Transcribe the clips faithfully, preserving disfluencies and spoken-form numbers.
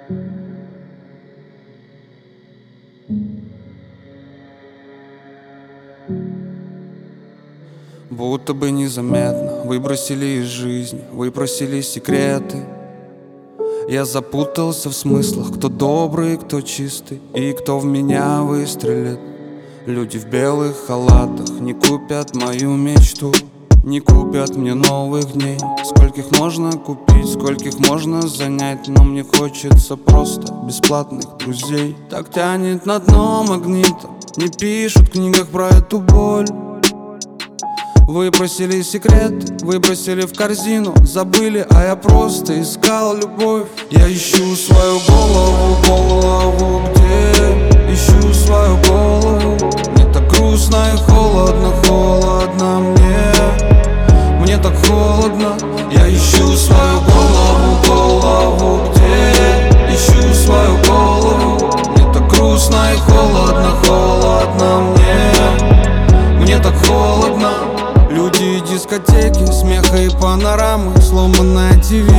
Будто бы незаметно выбросили из жизни, выпросили секреты. Я запутался в смыслах, кто добрый, кто чистый и кто в меня выстрелит. Люди в белых халатах не купят мою мечту, не купят мне новых дней. Скольких можно купить, скольких можно занять, но мне хочется просто бесплатных друзей. Так тянет на дно магнитом, не пишут в книгах про эту боль. Выпросили секрет, выбросили в корзину, забыли, а я просто искал любовь. Я ищу свою голову, голову где? Ищу свою голову. Мне так грустно и холодно, холодно мне. Мне так холодно. Я ищу свою голову, голову где? Ищу свою голову. Мне так грустно и холодно, холодно мне. Мне так холодно. Люди и дискотеки, смеха и панорамы, сломанное ТВ.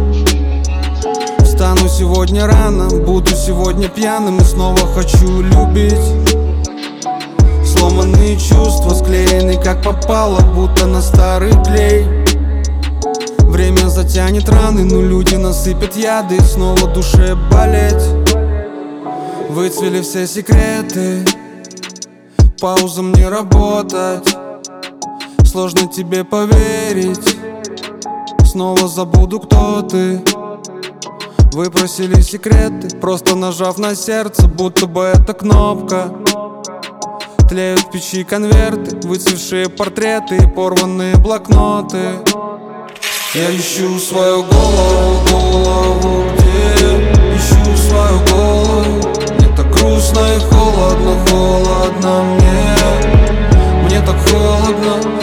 Встану сегодня рано, буду сегодня пьяным и снова хочу любить. Сломанные чувства склеены как попало, будто на старый клей. Время затянет раны, но люди насыпят яды и снова душе болеть. Выцвели все секреты, паузам не работать. Сложно тебе поверить, снова забуду, кто ты. Выпросили секреты, просто нажав на сердце, будто бы это кнопка. Тлеют в печи конверты, выцвевшие портреты и порванные блокноты. Я ищу свою голову, голову где? Ищу свою голову. Мне так грустно и холодно, холодно мне. Мне так холодно.